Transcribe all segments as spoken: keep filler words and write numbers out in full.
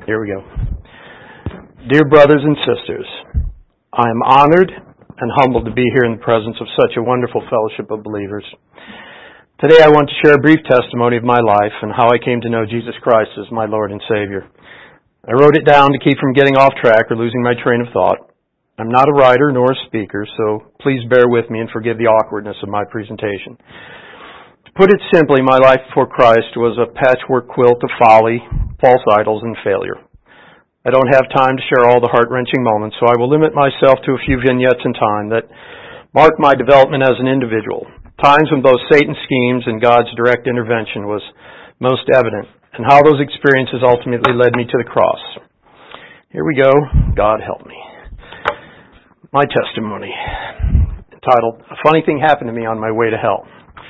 Here we go. Dear brothers and sisters, I am honored and humbled to be here in the presence of such a wonderful fellowship of believers. Today I want to share a brief testimony of my life and how I came to know Jesus Christ as my Lord and Savior. I wrote it down to keep from getting off track or losing my train of thought. I'm not a writer nor a speaker, so please bear with me and forgive the awkwardness of my presentation. To put it simply, my life before Christ was a patchwork quilt of folly, false idols, and failure. I don't have time to share all the heart-wrenching moments, so I will limit myself to a few vignettes in time that marked my development as an individual. Times when both Satan's schemes and God's direct intervention was most evident, and how those experiences ultimately led me to the cross. Here we go. God help me. My testimony, entitled, A Funny Thing Happened to Me on My Way to Hell.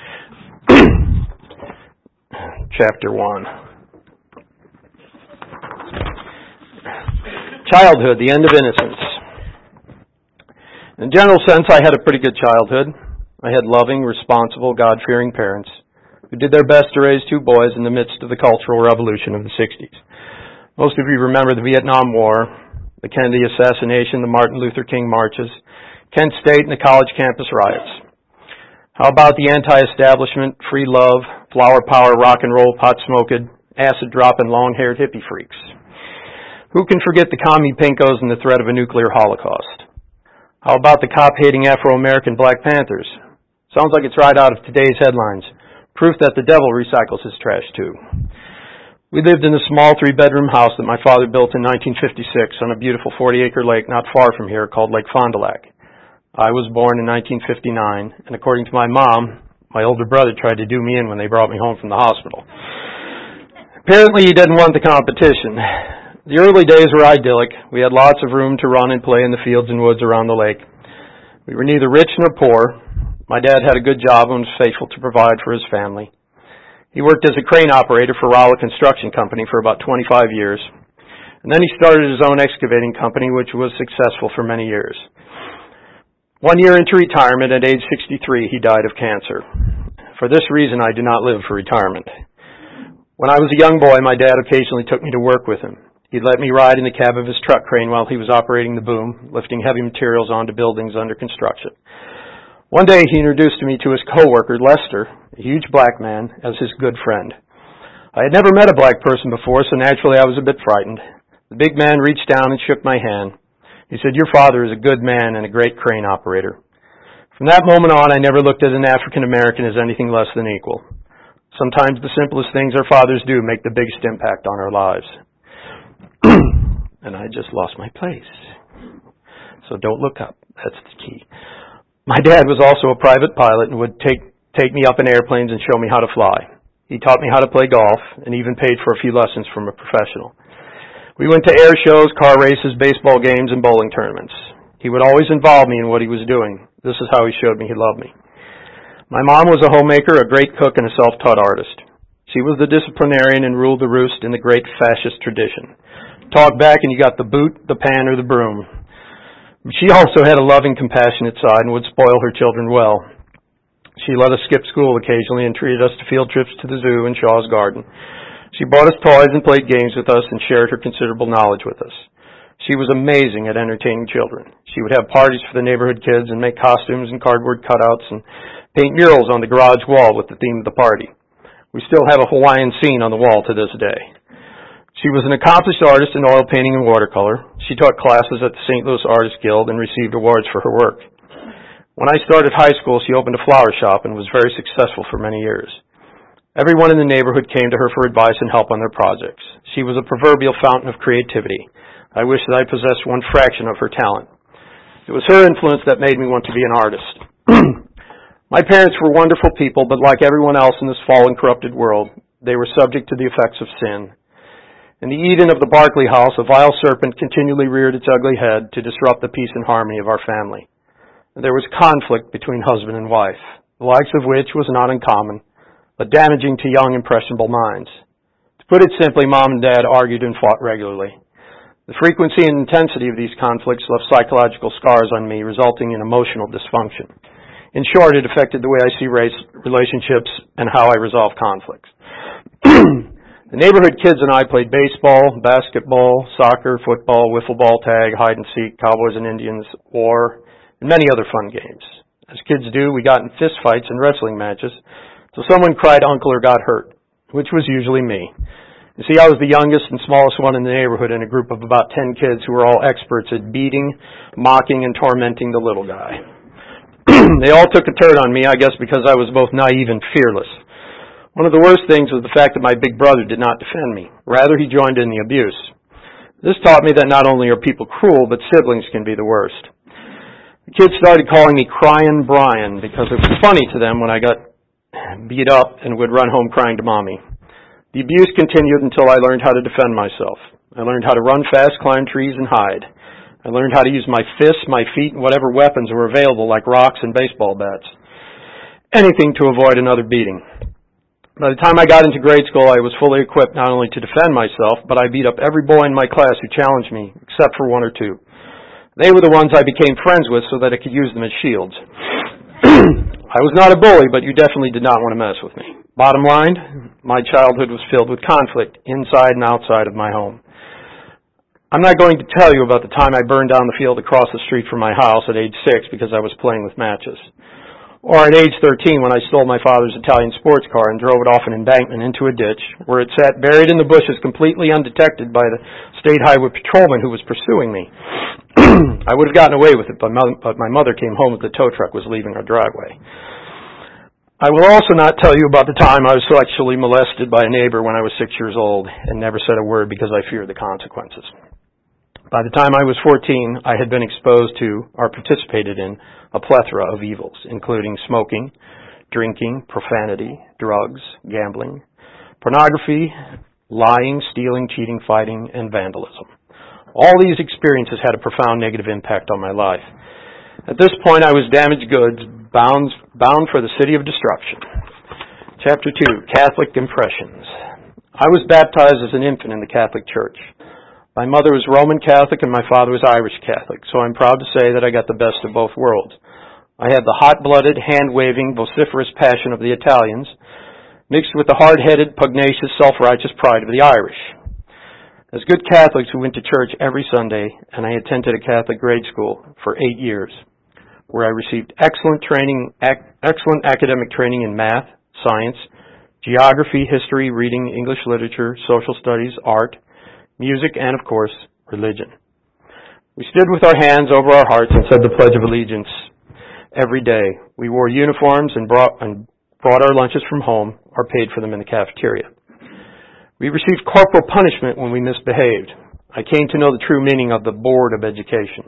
Chapter one. Childhood, the end of innocence. In a general sense, I had a pretty good childhood. I had loving, responsible, God-fearing parents who did their best to raise two boys in the midst of the Cultural Revolution of the sixties. Most of you remember the Vietnam War, the Kennedy assassination, the Martin Luther King marches, Kent State, and the college campus riots. How about the anti-establishment, free love, flower power, rock and roll, pot-smoking, acid-dropping, long-haired hippie freaks? Who can forget the commie pinkos and the threat of a nuclear holocaust? How about the cop-hating Afro-American Black Panthers? Sounds like it's right out of today's headlines. Proof that the devil recycles his trash, too. We lived in a small three-bedroom house that my father built in nineteen fifty-six on a beautiful forty-acre lake not far from here called Lake Fond du Lac. I was born in nineteen fifty-nine, and according to my mom, my older brother tried to do me in when they brought me home from the hospital. Apparently, he didn't want the competition. The early days were idyllic. We had lots of room to run and play in the fields and woods around the lake. We were neither rich nor poor. My dad had a good job and was faithful to provide for his family. He worked as a crane operator for Rowlett Construction Company for about twenty-five years. And then he started his own excavating company, which was successful for many years. One year into retirement, at age sixty-three, he died of cancer. For this reason, I do not live for retirement. When I was a young boy, my dad occasionally took me to work with him. He'd let me ride in the cab of his truck crane while he was operating the boom, lifting heavy materials onto buildings under construction. One day, he introduced me to his coworker, Lester, a huge black man, as his good friend. I had never met a black person before, so naturally I was a bit frightened. The big man reached down and shook my hand. He said, "Your father is a good man and a great crane operator." From that moment on, I never looked at an African American as anything less than equal. Sometimes the simplest things our fathers do make the biggest impact on our lives. And I just lost my place. So don't look up. That's the key. My dad was also a private pilot and would take take me up in airplanes and show me how to fly. He taught me how to play golf and even paid for a few lessons from a professional. We went to air shows, car races, baseball games, and bowling tournaments. He would always involve me in what he was doing. This is how he showed me he loved me. My mom was a homemaker, a great cook, and a self-taught artist. She was the disciplinarian and ruled the roost in the great fascist tradition. Talk back and you got the boot, the pan, or the broom. She also had a loving, compassionate side and would spoil her children well. She let us skip school occasionally and treated us to field trips to the zoo and Shaw's Garden. She bought us toys and played games with us and shared her considerable knowledge with us. She was amazing at entertaining children. She would have parties for the neighborhood kids and make costumes and cardboard cutouts and paint murals on the garage wall with the theme of the party. We still have a Hawaiian scene on the wall to this day. She was an accomplished artist in oil painting and watercolor. She taught classes at the Saint Louis Artists Guild and received awards for her work. When I started high school, she opened a flower shop and was very successful for many years. Everyone in the neighborhood came to her for advice and help on their projects. She was a proverbial fountain of creativity. I wish that I possessed one fraction of her talent. It was her influence that made me want to be an artist. My parents were wonderful people, but like everyone else in this fallen, corrupted world, they were subject to the effects of sin. In the Eden of the Barclay house, a vile serpent continually reared its ugly head to disrupt the peace and harmony of our family. And there was conflict between husband and wife, the likes of which was not uncommon, but damaging to young, impressionable minds. To put it simply, Mom and Dad argued and fought regularly. The frequency and intensity of these conflicts left psychological scars on me, resulting in emotional dysfunction. In short, it affected the way I see race relationships and how I resolve conflicts. The neighborhood kids and I played baseball, basketball, soccer, football, wiffle ball, tag, hide and seek, cowboys and Indians, war, and many other fun games. As kids do, we got in fist fights and wrestling matches, so someone cried uncle or got hurt, which was usually me. You see, I was the youngest and smallest one in the neighborhood in a group of about ten kids who were all experts at beating, mocking, and tormenting the little guy. They all took a turn on me, I guess because I was both naive and fearless. One of the worst things was the fact that my big brother did not defend me. Rather, he joined in the abuse. This taught me that not only are people cruel, but siblings can be the worst. The kids started calling me Crying Brian because it was funny to them when I got beat up and would run home crying to Mommy. The abuse continued until I learned how to defend myself. I learned how to run fast, climb trees, and hide. I learned how to use my fists, my feet, and whatever weapons were available, like rocks and baseball bats. Anything to avoid another beating. By the time I got into grade school, I was fully equipped not only to defend myself, but I beat up every boy in my class who challenged me, except for one or two. They were the ones I became friends with so that I could use them as shields. I was not a bully, but you definitely did not want to mess with me. Bottom line, my childhood was filled with conflict inside and outside of my home. I'm not going to tell you about the time I burned down the field across the street from my house at age six because I was playing with matches. Or at age thirteen when I stole my father's Italian sports car and drove it off an embankment into a ditch where it sat buried in the bushes completely undetected by the state highway patrolman who was pursuing me. I would have gotten away with it, but my mother came home as the tow truck was leaving our driveway. I will also not tell you about the time I was sexually molested by a neighbor when I was six years old and never said a word because I feared the consequences. By the time I was fourteen, I had been exposed to or participated in a plethora of evils, including smoking, drinking, profanity, drugs, gambling, pornography, lying, stealing, cheating, fighting, and vandalism. All these experiences had a profound negative impact on my life. At this point, I was damaged goods, bound, bound for the city of destruction. Chapter two, Catholic Impressions. I was baptized as an infant in the Catholic Church. My mother was Roman Catholic and my father was Irish Catholic, so I'm proud to say that I got the best of both worlds. I had the hot-blooded, hand-waving, vociferous passion of the Italians, mixed with the hard-headed, pugnacious, self-righteous pride of the Irish. As good Catholics, we went to church every Sunday, and I attended a Catholic grade school for eight years, where I received excellent training, ac- excellent academic training in math, science, geography, history, reading, English literature, social studies, art, music, and, of course, religion. We stood with our hands over our hearts and said the Pledge of Allegiance every day. We wore uniforms and brought, and brought our lunches from home or paid for them in the cafeteria. We received corporal punishment when we misbehaved. I came to know the true meaning of the Board of Education.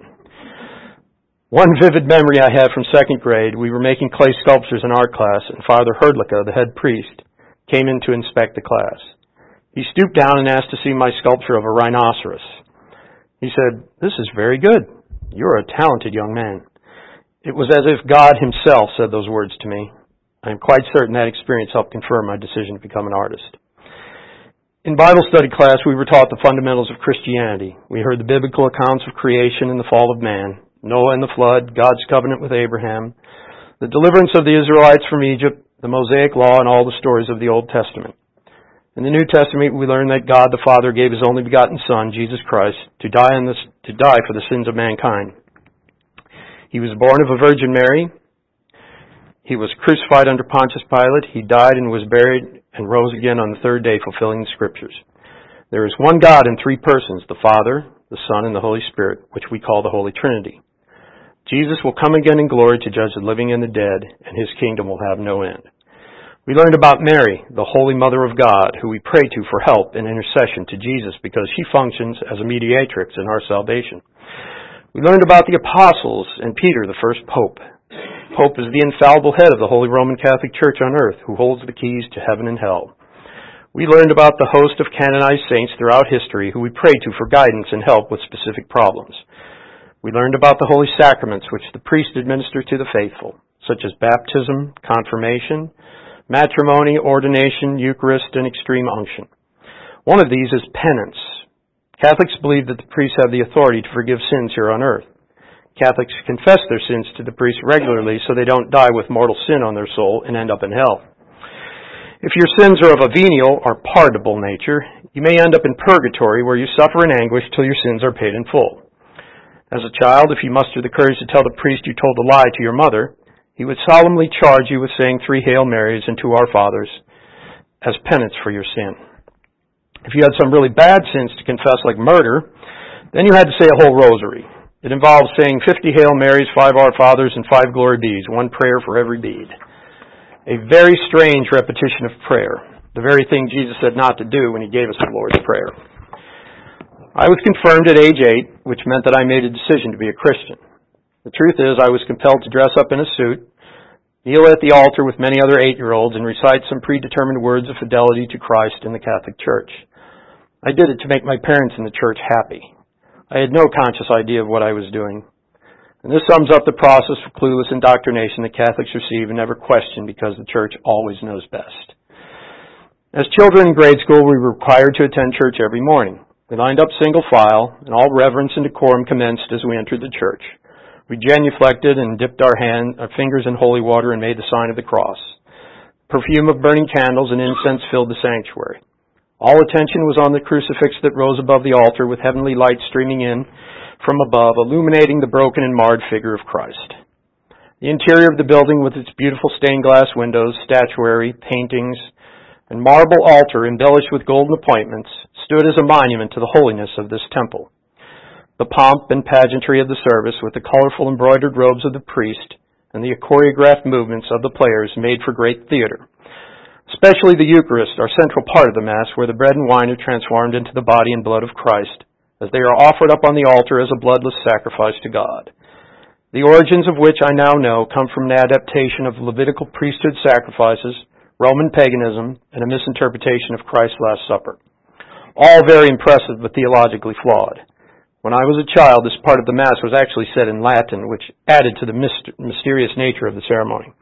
One vivid memory I have from second grade, we were making clay sculptures in art class, and Father Herdlicka, the head priest, came in to inspect the class. He stooped down and asked to see my sculpture of a rhinoceros. He said, "This is very good. You're a talented young man." It was as if God himself said those words to me. I am quite certain that experience helped confirm my decision to become an artist. In Bible study class, we were taught the fundamentals of Christianity. We heard the biblical accounts of creation and the fall of man, Noah and the flood, God's covenant with Abraham, the deliverance of the Israelites from Egypt, the Mosaic Law, and all the stories of the Old Testament. In the New Testament, we learn that God the Father gave His only begotten Son, Jesus Christ, to die in this, to die for the sins of mankind. He was born of a Virgin Mary. He was crucified under Pontius Pilate. He died and was buried and rose again on the third day, fulfilling the Scriptures. There is one God in three persons, the Father, the Son, and the Holy Spirit, which we call the Holy Trinity. Jesus will come again in glory to judge the living and the dead, and His kingdom will have no end. We learned about Mary, the Holy Mother of God, who we pray to for help and intercession to Jesus because she functions as a mediatrix in our salvation. We learned about the apostles and Peter, the first pope. Pope is the infallible head of the Holy Roman Catholic Church on earth who holds the keys to heaven and hell. We learned about the host of canonized saints throughout history who we pray to for guidance and help with specific problems. We learned about the holy sacraments which the priest administers to the faithful, such as baptism, confirmation, matrimony, ordination, Eucharist, and extreme unction. One of these is penance. Catholics believe that the priests have the authority to forgive sins here on earth. Catholics confess their sins to the priest regularly so they don't die with mortal sin on their soul and end up in hell. If your sins are of a venial or pardonable nature, you may end up in purgatory where you suffer in anguish till your sins are paid in full. As a child, if you muster the courage to tell the priest you told a lie to your mother, he would solemnly charge you with saying three Hail Marys and two Our Fathers as penance for your sin. If you had some really bad sins to confess, like murder, then you had to say a whole rosary. It involves saying fifty Hail Marys, five Our Fathers, and five Glory Bees, one prayer for every bead. A very strange repetition of prayer, the very thing Jesus said not to do when he gave us the Lord's Prayer. I was confirmed at age eight, which meant that I made a decision to be a Christian. The truth is, I was compelled to dress up in a suit, kneel at the altar with many other eight-year-olds, and recite some predetermined words of fidelity to Christ in the Catholic Church. I did it to make my parents in the church happy. I had no conscious idea of what I was doing. And this sums up the process of clueless indoctrination that Catholics receive and never question because the church always knows best. As children in grade school, we were required to attend church every morning. We lined up single file, and all reverence and decorum commenced as we entered the church. We genuflected and dipped our, hand, our fingers in holy water and made the sign of the cross. The perfume of burning candles and incense filled the sanctuary. All attention was on the crucifix that rose above the altar with heavenly light streaming in from above, illuminating the broken and marred figure of Christ. The interior of the building, with its beautiful stained glass windows, statuary, paintings, and marble altar embellished with golden appointments, stood as a monument to the holiness of this temple. The pomp and pageantry of the service, with the colorful embroidered robes of the priest and the choreographed movements of the players, made for great theater. Especially the Eucharist, our central part of the Mass, where the bread and wine are transformed into the body and blood of Christ, as they are offered up on the altar as a bloodless sacrifice to God. The origins of which I now know come from an adaptation of Levitical priesthood sacrifices, Roman paganism, and a misinterpretation of Christ's Last Supper. All very impressive but theologically flawed. When I was a child, this part of the Mass was actually said in Latin, which added to the myst- mysterious nature of the ceremony.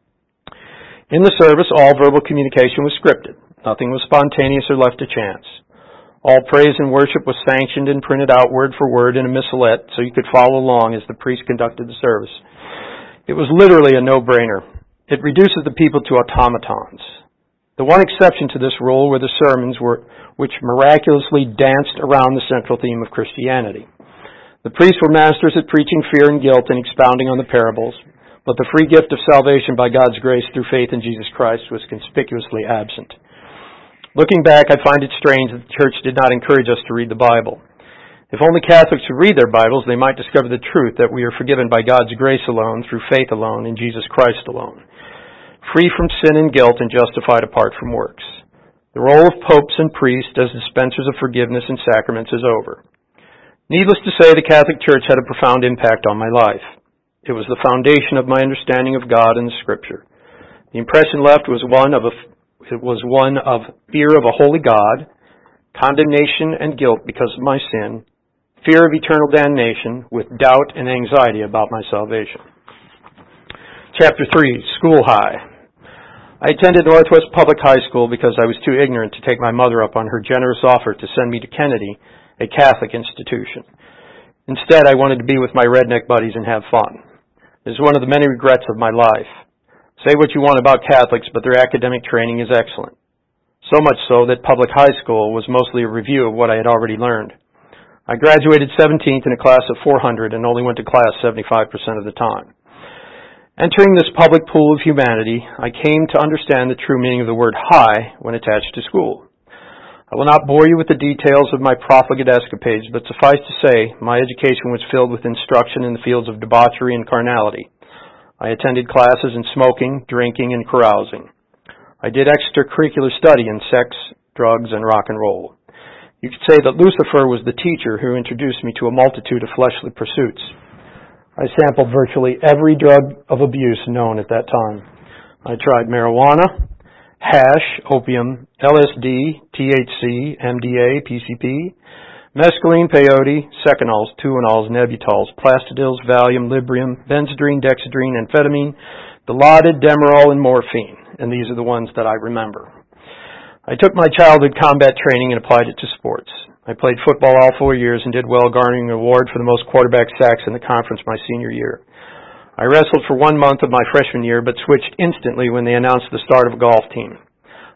In the service, all verbal communication was scripted. Nothing was spontaneous or left to chance. All praise and worship was sanctioned and printed out word for word in a missalette so you could follow along as the priest conducted the service. It was literally a no-brainer. It reduces the people to automatons. The one exception to this rule were the sermons were, which miraculously danced around the central theme of Christianity. The priests were masters at preaching fear and guilt and expounding on the parables, but the free gift of salvation by God's grace through faith in Jesus Christ was conspicuously absent. Looking back, I find it strange that the church did not encourage us to read the Bible. If only Catholics would read their Bibles, they might discover the truth that we are forgiven by God's grace alone, through faith alone, in Jesus Christ alone, free from sin and guilt and justified apart from works. The role of popes and priests as dispensers of forgiveness and sacraments is over. Needless to say, the Catholic Church had a profound impact on my life. It was the foundation of my understanding of God and the Scripture. The impression left was one of a It was one of fear of a holy God, condemnation and guilt because of my sin, fear of eternal damnation, with doubt and anxiety about my salvation. Chapter three, School High. I attended Northwest Public High School because I was too ignorant to take my mother up on her generous offer to send me to Kennedy, a Catholic institution. Instead, I wanted to be with my redneck buddies and have fun. It is one of the many regrets of my life. Say what you want about Catholics, but their academic training is excellent. So much so that public high school was mostly a review of what I had already learned. I graduated seventeenth in a class of four hundred and only went to class seventy-five percent of the time. Entering this public pool of humanity, I came to understand the true meaning of the word high when attached to school. I will not bore you with the details of my profligate escapades, but suffice to say, my education was filled with instruction in the fields of debauchery and carnality. I attended classes in smoking, drinking, and carousing. I did extracurricular study in sex, drugs, and rock and roll. You could say that Lucifer was the teacher who introduced me to a multitude of fleshly pursuits. I sampled virtually every drug of abuse known at that time. I tried marijuana, hash, opium, L S D, T H C, M D A, P C P, mescaline, peyote, secanols, tuanols, nebutols, plastidils, Valium, Librium, benzodrine, dexedrine, amphetamine, Dilaudid, Demerol, and morphine. And these are the ones that I remember. I took my childhood combat training and applied it to sports. I played football all four years and did well, garnering an award for the most quarterback sacks in the conference my senior year. I wrestled for one month of my freshman year, but switched instantly when they announced the start of a golf team.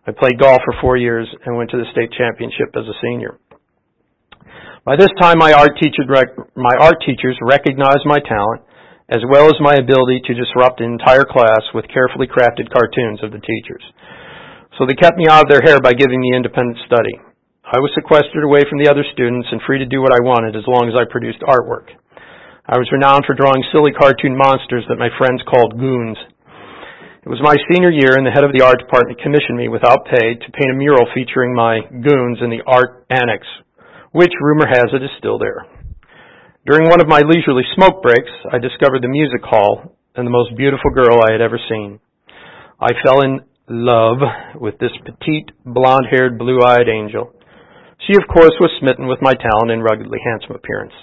I played golf for four years and went to the state championship as a senior. By this time, my art, teacher, my art teachers recognized my talent as well as my ability to disrupt an entire class with carefully crafted cartoons of the teachers. So they kept me out of their hair by giving me independent study. I was sequestered away from the other students and free to do what I wanted as long as I produced artwork. I was renowned for drawing silly cartoon monsters that my friends called goons. It was my senior year, and the head of the art department commissioned me without pay to paint a mural featuring my goons in the art annex, which, rumor has it, is still there. During one of my leisurely smoke breaks, I discovered the music hall and the most beautiful girl I had ever seen. I fell in love with this petite, blonde-haired, blue-eyed angel. She, of course, was smitten with my talent and ruggedly handsome appearance.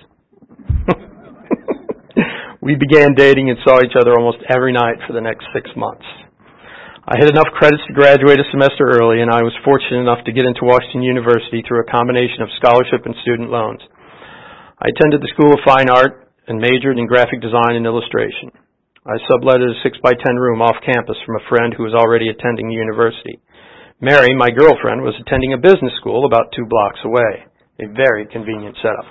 We began dating and saw each other almost every night for the next six months. I had enough credits to graduate a semester early, and I was fortunate enough to get into Washington University through a combination of scholarship and student loans. I attended the School of Fine Art and majored in graphic design and illustration. I subletted a six by ten room off campus from a friend who was already attending the university. Mary, my girlfriend, was attending a business school about two blocks away. A very convenient setup.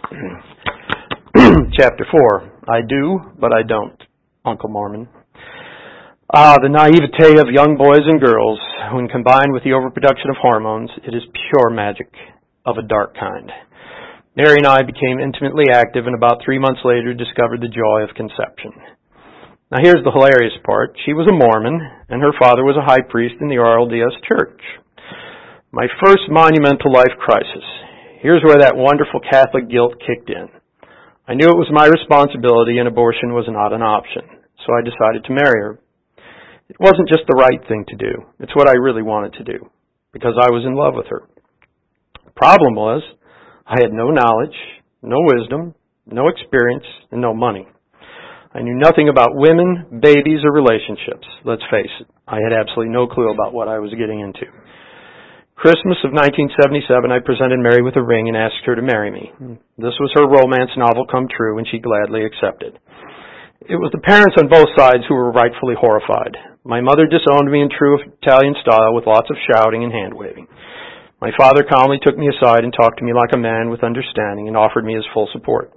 Chapter four. I do, but I don't. Uncle Mormon. Ah, the naivete of young boys and girls. When combined with the overproduction of hormones, it is pure magic of a dark kind. Mary and I became intimately active, and about three months later discovered the joy of conception. Now here's the hilarious part. She was a Mormon, and her father was a high priest in the R L D S church. My first monumental life crisis. Here's where that wonderful Catholic guilt kicked in. I knew it was my responsibility and abortion was not an option, so I decided to marry her. It wasn't just the right thing to do. It's what I really wanted to do, because I was in love with her. The problem was, I had no knowledge, no wisdom, no experience, and no money. I knew nothing about women, babies, or relationships. Let's face it, I had absolutely no clue about what I was getting into. Christmas of nineteen seventy-seven, I presented Mary with a ring and asked her to marry me. This was her romance novel come true, and she gladly accepted. It was the parents on both sides who were rightfully horrified. My mother disowned me in true Italian style with lots of shouting and hand-waving. My father calmly took me aside and talked to me like a man with understanding and offered me his full support.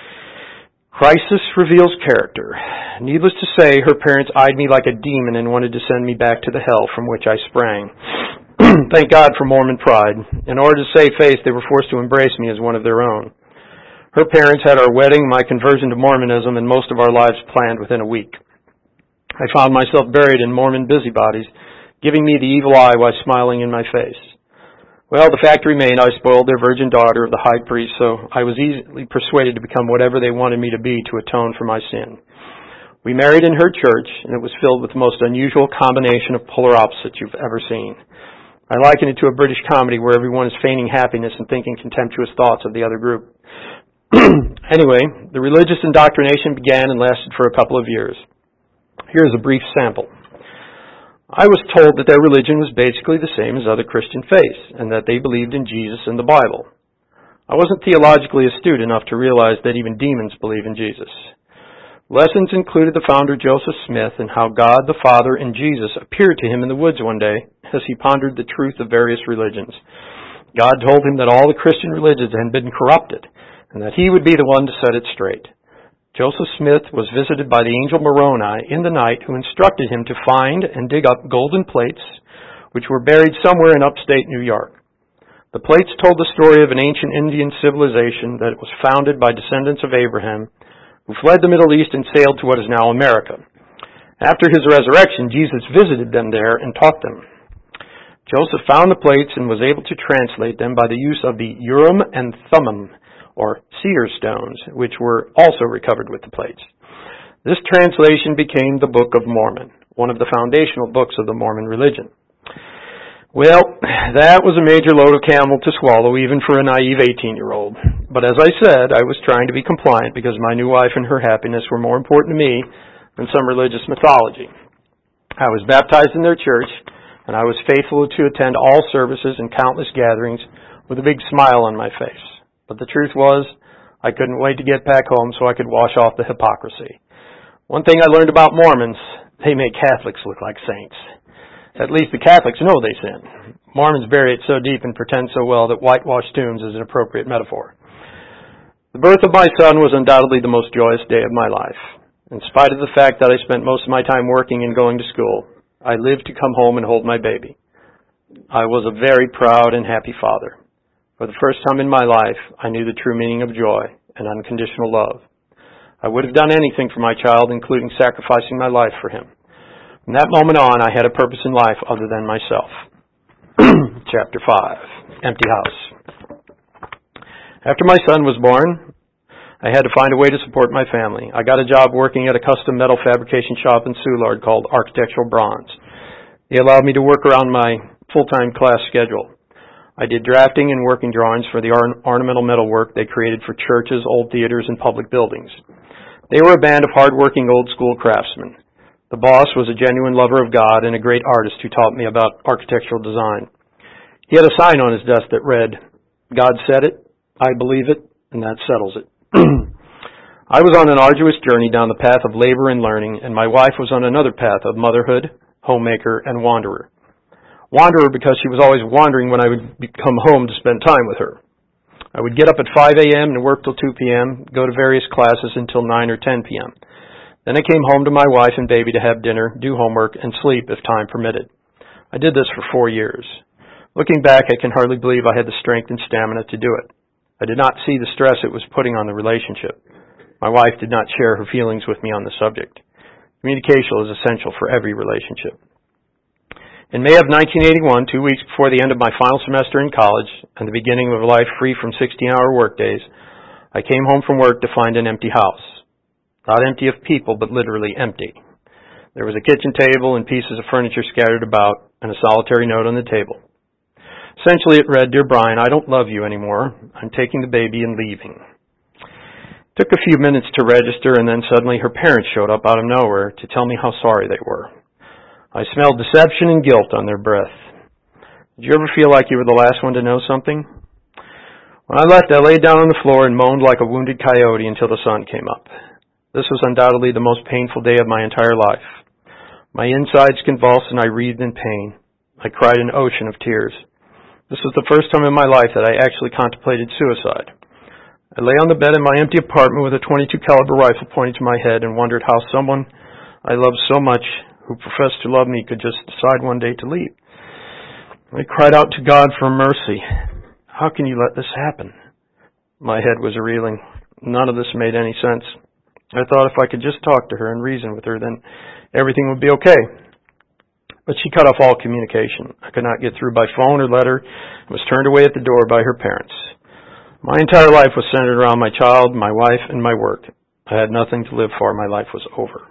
Crisis reveals character. Needless to say, her parents eyed me like a demon and wanted to send me back to the hell from which I sprang. Thank God for Mormon pride. In order to save face, they were forced to embrace me as one of their own. Her parents had our wedding, my conversion to Mormonism, and most of our lives planned within a week. I found myself buried in Mormon busybodies, giving me the evil eye while smiling in my face. Well, the fact remained I spoiled their virgin daughter of the high priest, so I was easily persuaded to become whatever they wanted me to be to atone for my sin. We married in her church, and it was filled with the most unusual combination of polar opposites you've ever seen. I liken it to a British comedy where everyone is feigning happiness and thinking contemptuous thoughts of the other group. Anyway, the religious indoctrination began and lasted for a couple of years. Here's a brief sample. I was told that their religion was basically the same as other Christian faiths, and that they believed in Jesus and the Bible. I wasn't theologically astute enough to realize that even demons believe in Jesus. Lessons included the founder Joseph Smith and how God the Father and Jesus appeared to him in the woods one day as he pondered the truth of various religions. God told him that all the Christian religions had been corrupted and that he would be the one to set it straight. Joseph Smith was visited by the angel Moroni in the night, who instructed him to find and dig up golden plates which were buried somewhere in upstate New York. The plates told the story of an ancient Indian civilization that was founded by descendants of Abraham, who fled the Middle East and sailed to what is now America. After his resurrection, Jesus visited them there and taught them. Joseph found the plates and was able to translate them by the use of the Urim and Thummim, or seer stones, which were also recovered with the plates. This translation became the Book of Mormon, one of the foundational books of the Mormon religion. Well, that was a major load of camel to swallow, even for a naive eighteen-year-old. But as I said, I was trying to be compliant because my new wife and her happiness were more important to me than some religious mythology. I was baptized in their church, and I was faithful to attend all services and countless gatherings with a big smile on my face. But the truth was, I couldn't wait to get back home so I could wash off the hypocrisy. One thing I learned about Mormons, they make Catholics look like saints. At least the Catholics know they sin. Mormons bury it so deep and pretend so well that whitewashed tombs is an appropriate metaphor. The birth of my son was undoubtedly the most joyous day of my life. In spite of the fact that I spent most of my time working and going to school, I lived to come home and hold my baby. I was a very proud and happy father. For the first time in my life, I knew the true meaning of joy and unconditional love. I would have done anything for my child, including sacrificing my life for him. From that moment on, I had a purpose in life other than myself. Chapter five, Empty House. After my son was born, I had to find a way to support my family. I got a job working at a custom metal fabrication shop in Soulard called Architectural Bronze. They allowed me to work around my full-time class schedule. I did drafting and working drawings for the ornamental metalwork they created for churches, old theaters, and public buildings. They were a band of hard-working, old-school craftsmen. The boss was a genuine lover of God and a great artist who taught me about architectural design. He had a sign on his desk that read, "God said it, I believe it, and that settles it." I was on an arduous journey down the path of labor and learning, and my wife was on another path of motherhood, homemaker, and wanderer. Wanderer because she was always wondering when I would come home to spend time with her. I would get up at five a.m. and work till two p.m., go to various classes until nine or ten p.m. Then I came home to my wife and baby to have dinner, do homework, and sleep if time permitted. I did this for four years. Looking back, I can hardly believe I had the strength and stamina to do it. I did not see the stress it was putting on the relationship. My wife did not share her feelings with me on the subject. Communication is essential for every relationship. In May of nineteen eighty-one, two weeks before the end of my final semester in college and the beginning of a life free from sixteen-hour workdays, I came home from work to find an empty house. Not empty of people, but literally empty. There was a kitchen table and pieces of furniture scattered about, and a solitary note on the table. Essentially, it read, "Dear Brian, I don't love you anymore. I'm taking the baby and leaving." It took a few minutes to register, and then suddenly her parents showed up out of nowhere to tell me how sorry they were. I smelled deception and guilt on their breath. Did you ever feel like you were the last one to know something? When I left, I laid down on the floor and moaned like a wounded coyote until the sun came up. This was undoubtedly the most painful day of my entire life. My insides convulsed and I writhed in pain. I cried an ocean of tears. This was the first time in my life that I actually contemplated suicide. I lay on the bed in my empty apartment with a twenty-two caliber rifle pointed to my head and wondered how someone I loved so much who professed to love me could just decide one day to leave. I cried out to God for mercy. How can you let this happen? My head was reeling. None of this made any sense. I thought if I could just talk to her and reason with her, then everything would be okay. But she cut off all communication. I could not get through by phone or letter and was turned away at the door by her parents. My entire life was centered around my child, my wife, and my work. I had nothing to live for. My life was over.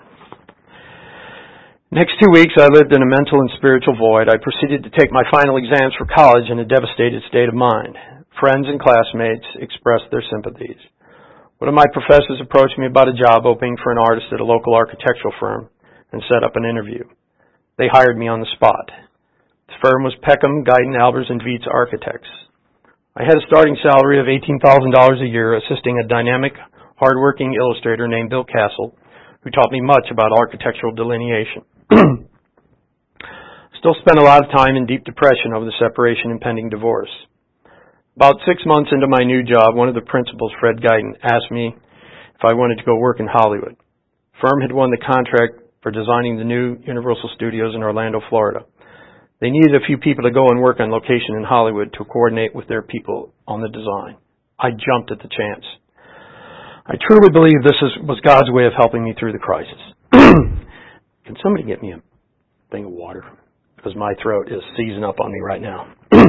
Next two weeks, I lived in a mental and spiritual void. I proceeded to take my final exams for college in a devastated state of mind. Friends and classmates expressed their sympathies. One of my professors approached me about a job opening for an artist at a local architectural firm and set up an interview. They hired me on the spot. The firm was Peckham, Guyton, Albers, and Viets Architects. I had a starting salary of eighteen thousand dollars a year assisting a dynamic, hardworking illustrator named Bill Castle, who taught me much about architectural delineation. Still spent a lot of time in deep depression over the separation and pending divorce. About six months into my new job, one of the principals, Fred Guyton, asked me if I wanted to go work in Hollywood. The firm had won the contract for designing the new Universal Studios in Orlando, Florida. They needed a few people to go and work on location in Hollywood to coordinate with their people on the design. I jumped at the chance. I truly believe this is, was God's way of helping me through the crisis. Can somebody get me a thing of water? Because my throat is seizing up on me right now.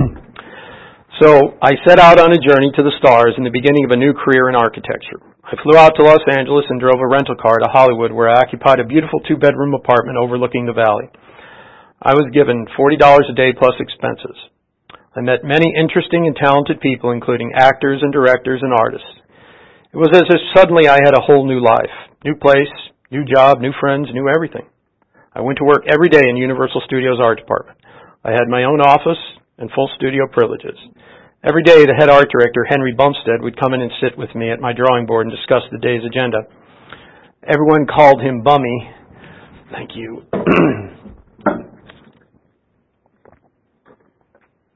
So I set out on a journey to the stars in the beginning of a new career in architecture. I flew out to Los Angeles and drove a rental car to Hollywood, where I occupied a beautiful two-bedroom apartment overlooking the valley. I was given forty dollars a day plus expenses. I met many interesting and talented people, including actors and directors and artists. It was as if suddenly I had a whole new life, new place, new job, new friends, new everything. I went to work every day in Universal Studios art department. I had my own office and full studio privileges. Every day, the head art director, Henry Bumstead, would come in and sit with me at my drawing board and discuss the day's agenda. Everyone called him Bummy. Thank you.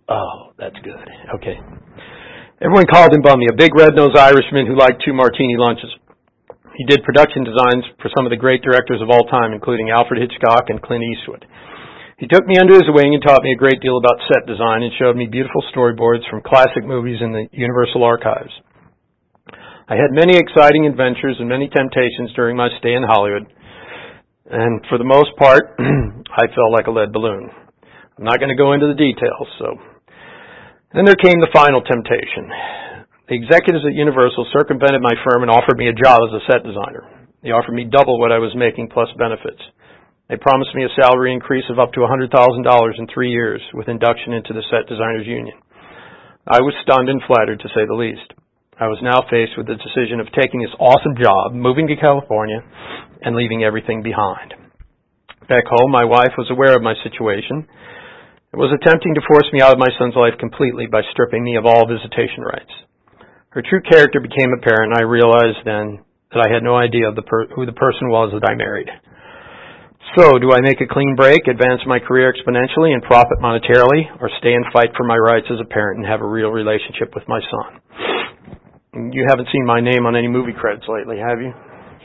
Oh, that's good. Okay. Everyone called him Bummy, a big red-nosed Irishman who liked two martini lunches. He did production designs for some of the great directors of all time, including Alfred Hitchcock and Clint Eastwood. He took me under his wing and taught me a great deal about set design and showed me beautiful storyboards from classic movies in the Universal Archives. I had many exciting adventures and many temptations during my stay in Hollywood, and for the most part, I felt like a lead balloon. I'm not going to go into the details, so... Then there came the final temptation. The executives at Universal circumvented my firm and offered me a job as a set designer. They offered me double what I was making plus benefits. They promised me a salary increase of up to one hundred thousand dollars in three years with induction into the Set Designers Union. I was stunned and flattered, to say the least. I was now faced with the decision of taking this awesome job, moving to California, and leaving everything behind. Back home, my wife was aware of my situation. It was attempting to force me out of my son's life completely by stripping me of all visitation rights. Her true character became apparent, and I realized then that I had no idea of the per- who the person was that I married. So, do I make a clean break, advance my career exponentially, and profit monetarily, or stay and fight for my rights as a parent and have a real relationship with my son? You haven't seen my name on any movie credits lately, have you?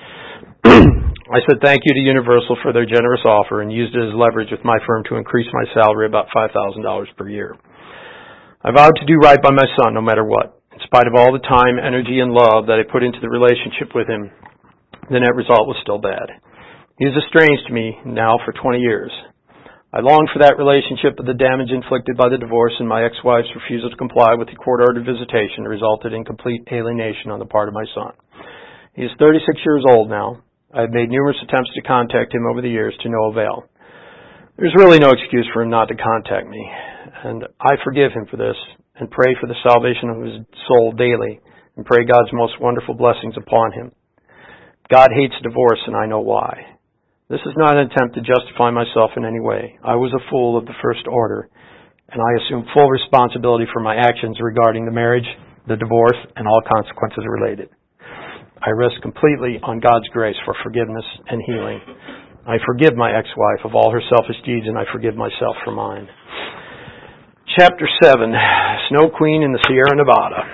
I said thank you to Universal for their generous offer and used it as leverage with my firm to increase my salary about five thousand dollars per year. I vowed to do right by my son no matter what. In spite of all the time, energy, and love that I put into the relationship with him, the net result was still bad. He is estranged to me now for twenty years. I longed for that relationship, but the damage inflicted by the divorce and my ex-wife's refusal to comply with the court-ordered visitation resulted in complete alienation on the part of my son. He is thirty-six years old now. I have made numerous attempts to contact him over the years to no avail. There's really no excuse for him not to contact me, and I forgive him for this and pray for the salvation of his soul daily and pray God's most wonderful blessings upon him. God hates divorce, and I know why. This is not an attempt to justify myself in any way. I was a fool of the first order, and I assume full responsibility for my actions regarding the marriage, the divorce, and all consequences related. I rest completely on God's grace for forgiveness and healing. I forgive my ex-wife of all her selfish deeds, and I forgive myself for mine. Chapter seven, Snow Queen in the Sierra Nevada.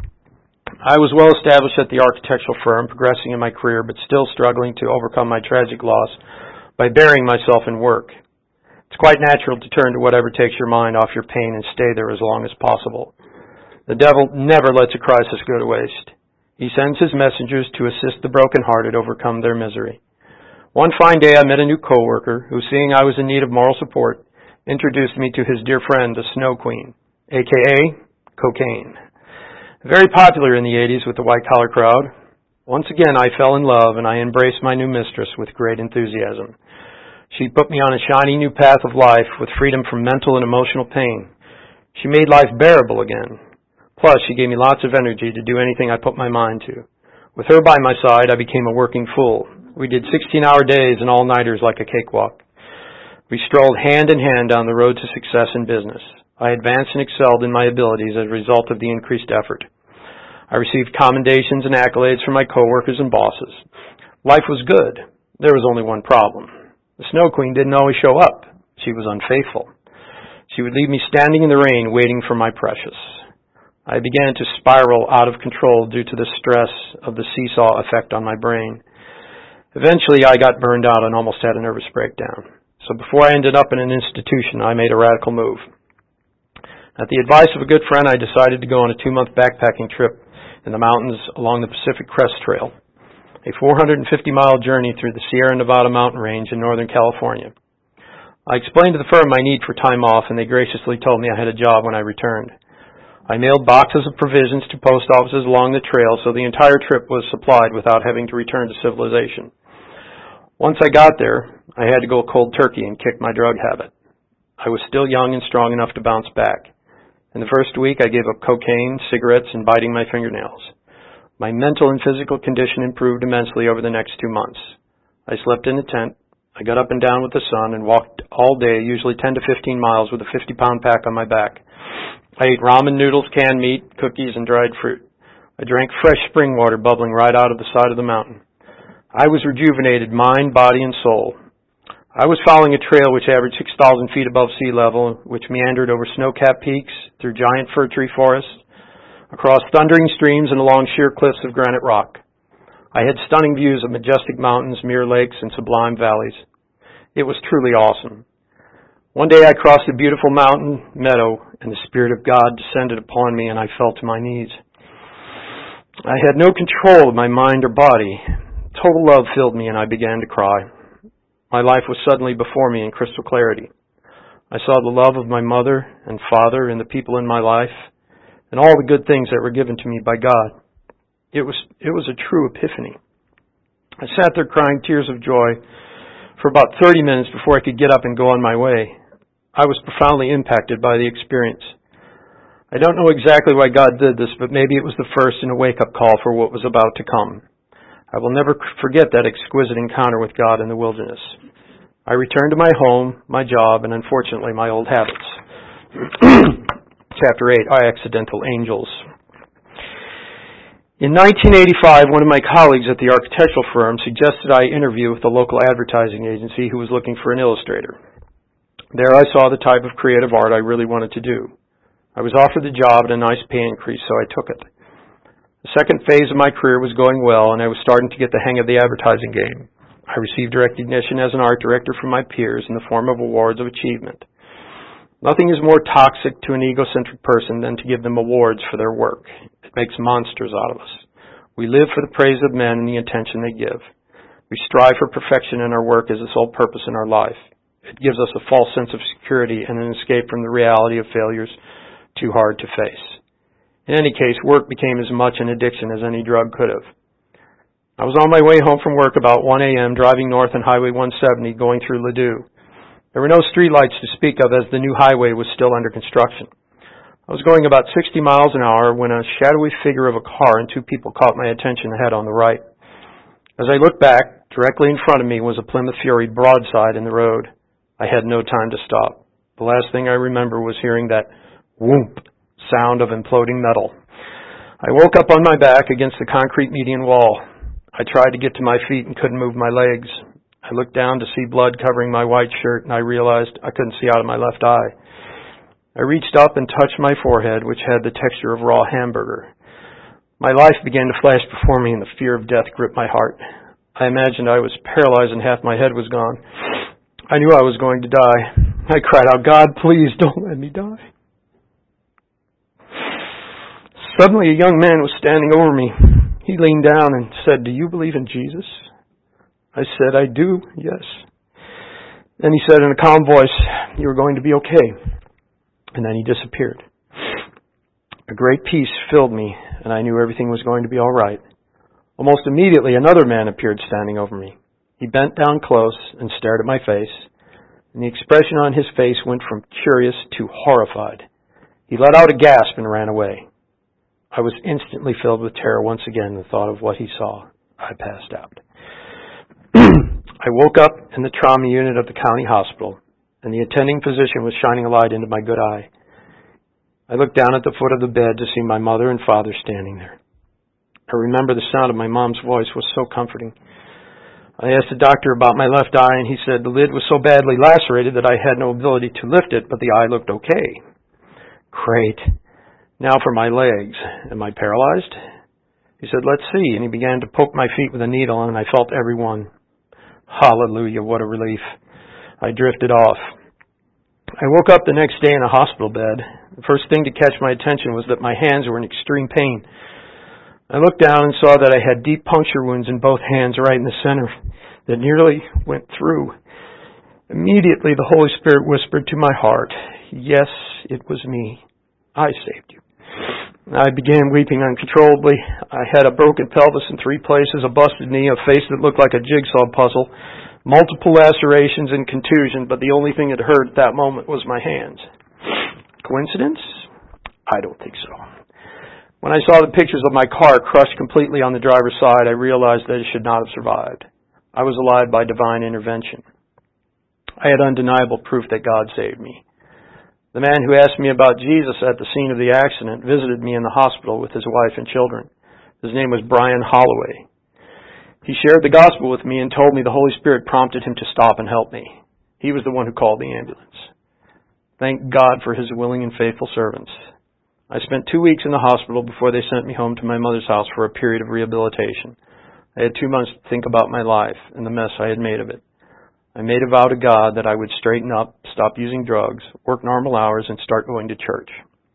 I was well established at the architectural firm, progressing in my career, but still struggling to overcome my tragic loss by burying myself in work. It's quite natural to turn to whatever takes your mind off your pain and stay there as long as possible. The devil never lets a crisis go to waste. He sends his messengers to assist the brokenhearted overcome their misery. One fine day I met a new coworker who, seeing I was in need of moral support, introduced me to his dear friend, the Snow Queen, a k a. Cocaine. Very popular in the eighties with the white-collar crowd. Once again I fell in love and I embraced my new mistress with great enthusiasm. She put me on a shiny new path of life with freedom from mental and emotional pain. She made life bearable again. Plus, she gave me lots of energy to do anything I put my mind to. With her by my side, I became a working fool. We did sixteen-hour days and all-nighters like a cakewalk. We strolled hand in hand down the road to success in business. I advanced and excelled in my abilities as a result of the increased effort. I received commendations and accolades from my coworkers and bosses. Life was good. There was only one problem. The Snow Queen didn't always show up. She was unfaithful. She would leave me standing in the rain waiting for my precious. I began to spiral out of control due to the stress of the seesaw effect on my brain. Eventually, I got burned out and almost had a nervous breakdown. So before I ended up in an institution, I made a radical move. At the advice of a good friend, I decided to go on a two-month backpacking trip in the mountains along the Pacific Crest Trail, a four hundred fifty mile journey through the Sierra Nevada mountain range in Northern California. I explained to the firm my need for time off, and they graciously told me I had a job when I returned. I mailed boxes of provisions to post offices along the trail, so the entire trip was supplied without having to return to civilization. Once I got there, I had to go cold turkey and kick my drug habit. I was still young and strong enough to bounce back. In the first week, I gave up cocaine, cigarettes, and biting my fingernails. My mental and physical condition improved immensely over the next two months. I slept in a tent. I got up and down with the sun and walked all day, usually ten to fifteen miles with a fifty pound pack on my back. I ate ramen noodles, canned meat, cookies, and dried fruit. I drank fresh spring water bubbling right out of the side of the mountain. I was rejuvenated, mind, body, and soul. I was following a trail which averaged six thousand feet above sea level, which meandered over snow-capped peaks, through giant fir tree forests, across thundering streams and along sheer cliffs of granite rock. I had stunning views of majestic mountains, mirror lakes, and sublime valleys. It was truly awesome. One day I crossed a beautiful mountain meadow, and the Spirit of God descended upon me, and I fell to my knees. I had no control of my mind or body. Total love filled me, and I began to cry. My life was suddenly before me in crystal clarity. I saw the love of my mother and father and the people in my life, and all the good things that were given to me by God. It was it was a true epiphany. I sat there crying tears of joy for about thirty minutes before I could get up and go on my way. I was profoundly impacted by the experience. I don't know exactly why God did this, but maybe it was the first in a wake-up call for what was about to come. I will never forget that exquisite encounter with God in the wilderness. I returned to my home, my job, and unfortunately my old habits. Chapter eight, Our Accidental Angels. In nineteen eighty-five, one of my colleagues at the architectural firm suggested I interview with a local advertising agency who was looking for an illustrator. There I saw the type of creative art I really wanted to do. I was offered the job and a nice pay increase, so I took it. The second phase of my career was going well, and I was starting to get the hang of the advertising game. I received recognition as an art director from my peers in the form of awards of achievement. Nothing is more toxic to an egocentric person than to give them awards for their work. It makes monsters out of us. We live for the praise of men and the attention they give. We strive for perfection in our work as the sole purpose in our life. It gives us a false sense of security and an escape from the reality of failures too hard to face. In any case, work became as much an addiction as any drug could have. I was on my way home from work about one a.m. driving north on Highway one seventy going through Ladue. There were no streetlights to speak of as the new highway was still under construction. I was going about sixty miles an hour when a shadowy figure of a car and two people caught my attention ahead on the right. As I looked back, directly in front of me was a Plymouth Fury broadside in the road. I had no time to stop. The last thing I remember was hearing that whoomp sound of imploding metal. I woke up on my back against the concrete median wall. I tried to get to my feet and couldn't move my legs. I looked down to see blood covering my white shirt, and I realized I couldn't see out of my left eye. I reached up and touched my forehead, which had the texture of raw hamburger. My life began to flash before me, and the fear of death gripped my heart. I imagined I was paralyzed and half my head was gone. I knew I was going to die. I cried out, "God, please don't let me die." Suddenly a young man was standing over me. He leaned down and said, "Do you believe in Jesus?" I said, "I do, yes." Then he said in a calm voice, "You are going to be okay." And then he disappeared. A great peace filled me, and I knew everything was going to be all right. Almost immediately, another man appeared standing over me. He bent down close and stared at my face, and the expression on his face went from curious to horrified. He let out a gasp and ran away. I was instantly filled with terror once again at the thought of what he saw. I passed out. I woke up in the trauma unit of the county hospital, and the attending physician was shining a light into my good eye. I looked down at the foot of the bed to see my mother and father standing there. I remember the sound of my mom's voice was so comforting. I asked the doctor about my left eye, and he said the lid was so badly lacerated that I had no ability to lift it, but the eye looked okay. Great. Now for my legs. Am I paralyzed? He said, "Let's see." And he began to poke my feet with a needle, and I felt every one. Hallelujah, what a relief. I drifted off. I woke up the next day in a hospital bed. The first thing to catch my attention was that my hands were in extreme pain. I looked down and saw that I had deep puncture wounds in both hands right in the center that nearly went through. Immediately the Holy Spirit whispered to my heart, "Yes, it was me. I saved you." I began weeping uncontrollably. I had a broken pelvis in three places, a busted knee, a face that looked like a jigsaw puzzle, multiple lacerations and contusion, but the only thing that hurt at that moment was my hands. Coincidence? I don't think so. When I saw the pictures of my car crushed completely on the driver's side, I realized that it should not have survived. I was alive by divine intervention. I had undeniable proof that God saved me. The man who asked me about Jesus at the scene of the accident visited me in the hospital with his wife and children. His name was Brian Holloway. He shared the gospel with me and told me the Holy Spirit prompted him to stop and help me. He was the one who called the ambulance. Thank God for His willing and faithful servants. I spent two weeks in the hospital before they sent me home to my mother's house for a period of rehabilitation. I had two months to think about my life and the mess I had made of it. I made a vow to God that I would straighten up, stop using drugs, work normal hours, and start going to church.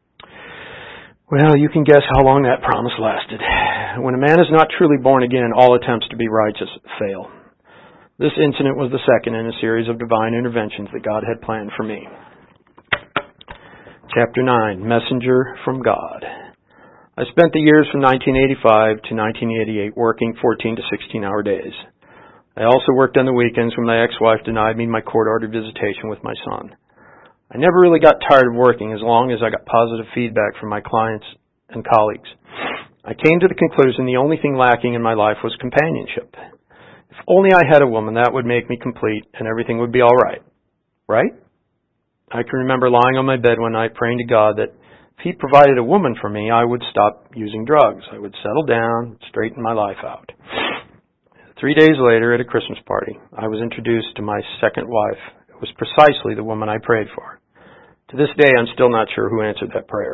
Well, you can guess how long that promise lasted. When a man is not truly born again, all attempts to be righteous fail. This incident was the second in a series of divine interventions that God had planned for me. Chapter nine, Messenger from God. I spent the years from nineteen eighty-five to nineteen eighty-eight working fourteen to sixteen hour days. I also worked on the weekends when my ex-wife denied me my court-ordered visitation with my son. I never really got tired of working as long as I got positive feedback from my clients and colleagues. I came to the conclusion the only thing lacking in my life was companionship. If only I had a woman, that would make me complete and everything would be all right. Right? I can remember lying on my bed one night praying to God that if He provided a woman for me, I would stop using drugs. I would settle down, straighten my life out. Three days later at a Christmas party, I was introduced to my second wife. It was precisely the woman I prayed for. To this day, I'm still not sure who answered that prayer.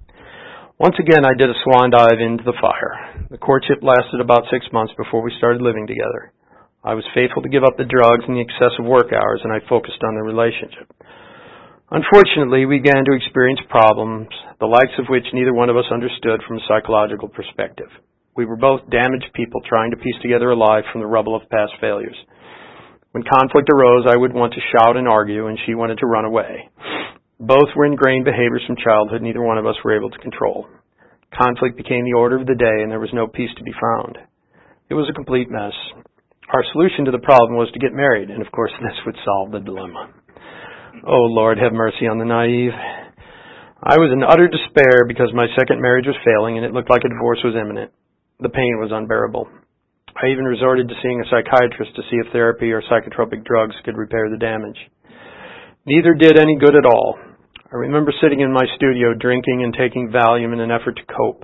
Once again, I did a swan dive into the fire. The courtship lasted about six months before we started living together. I was faithful to give up the drugs and the excessive work hours, and I focused on the relationship. Unfortunately, we began to experience problems, the likes of which neither one of us understood from a psychological perspective. We were both damaged people trying to piece together a life from the rubble of past failures. When conflict arose, I would want to shout and argue, and she wanted to run away. Both were ingrained behaviors from childhood neither one of us were able to control. Conflict became the order of the day, and there was no peace to be found. It was a complete mess. Our solution to the problem was to get married, and of course this would solve the dilemma. Oh, Lord, have mercy on the naive. I was in utter despair because my second marriage was failing, and it looked like a divorce was imminent. The pain was unbearable. I even resorted to seeing a psychiatrist to see if therapy or psychotropic drugs could repair the damage. Neither did any good at all. I remember sitting in my studio drinking and taking Valium in an effort to cope.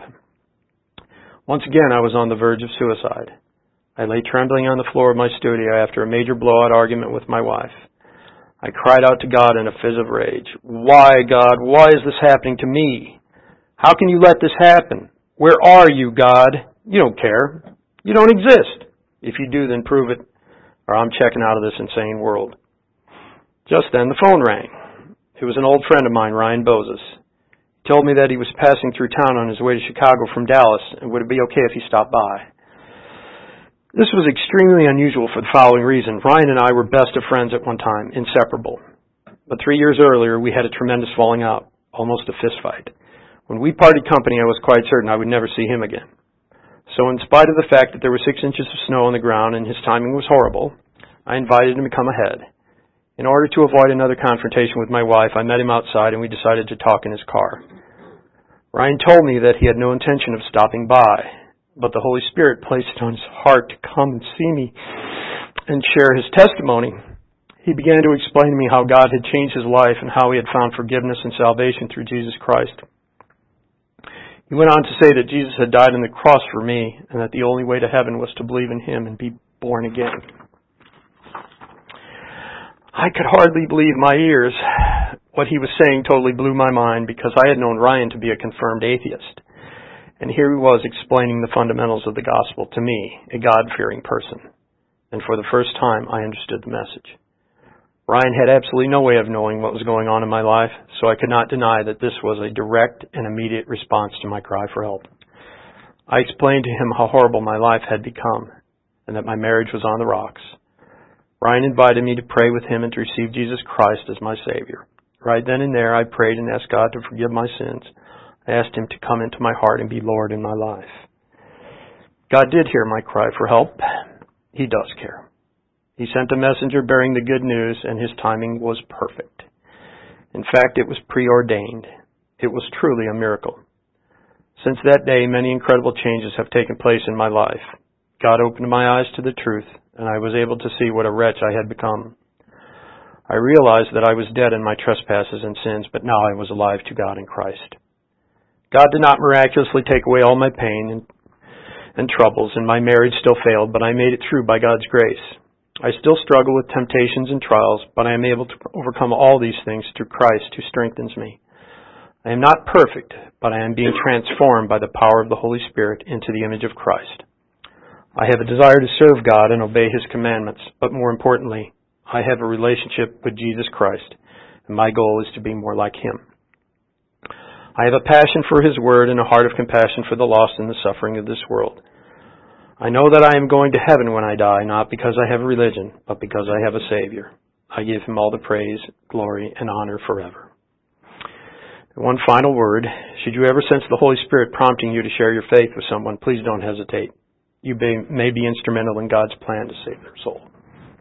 Once again, I was on the verge of suicide. I lay trembling on the floor of my studio after a major blowout argument with my wife. I cried out to God in a fizz of rage. Why, God? Why is this happening to me? How can you let this happen? Where are you, God? You don't care. You don't exist. If you do, then prove it, or I'm checking out of this insane world. Just then, the phone rang. It was an old friend of mine, Ryan Bozes. He told me that he was passing through town on his way to Chicago from Dallas, and would it be okay if he stopped by? This was extremely unusual for the following reason. Ryan and I were best of friends at one time, inseparable. But three years earlier, we had a tremendous falling out, almost a fist fight. When we parted company, I was quite certain I would never see him again. So in spite of the fact that there were six inches of snow on the ground and his timing was horrible, I invited him to come ahead. In order to avoid another confrontation with my wife, I met him outside and we decided to talk in his car. Ryan told me that he had no intention of stopping by, but the Holy Spirit placed it on his heart to come and see me and share his testimony. He began to explain to me how God had changed his life and how he had found forgiveness and salvation through Jesus Christ. He went on to say that Jesus had died on the cross for me and that the only way to heaven was to believe in him and be born again. I could hardly believe my ears. What he was saying totally blew my mind because I had known Ryan to be a confirmed atheist. And here he was explaining the fundamentals of the gospel to me, a God-fearing person. And for the first time, I understood the message. Ryan had absolutely no way of knowing what was going on in my life, so I could not deny that this was a direct and immediate response to my cry for help. I explained to him how horrible my life had become, and that my marriage was on the rocks. Ryan invited me to pray with him and to receive Jesus Christ as my Savior. Right then and there, I prayed and asked God to forgive my sins. I asked him to come into my heart and be Lord in my life. God did hear my cry for help. He does care. He sent a messenger bearing the good news, and his timing was perfect. In fact, it was preordained. It was truly a miracle. Since that day, many incredible changes have taken place in my life. God opened my eyes to the truth, and I was able to see what a wretch I had become. I realized that I was dead in my trespasses and sins, but now I was alive to God in Christ. God did not miraculously take away all my pain and, and troubles, and my marriage still failed, but I made it through by God's grace. I still struggle with temptations and trials, but I am able to overcome all these things through Christ who strengthens me. I am not perfect, but I am being transformed by the power of the Holy Spirit into the image of Christ. I have a desire to serve God and obey His commandments, but more importantly, I have a relationship with Jesus Christ, and my goal is to be more like Him. I have a passion for His Word and a heart of compassion for the lost and the suffering of this world. I know that I am going to heaven when I die, not because I have a religion, but because I have a Savior. I give Him all the praise, glory, and honor forever. And one final word. Should you ever sense the Holy Spirit prompting you to share your faith with someone, please don't hesitate. You may be instrumental in God's plan to save their soul.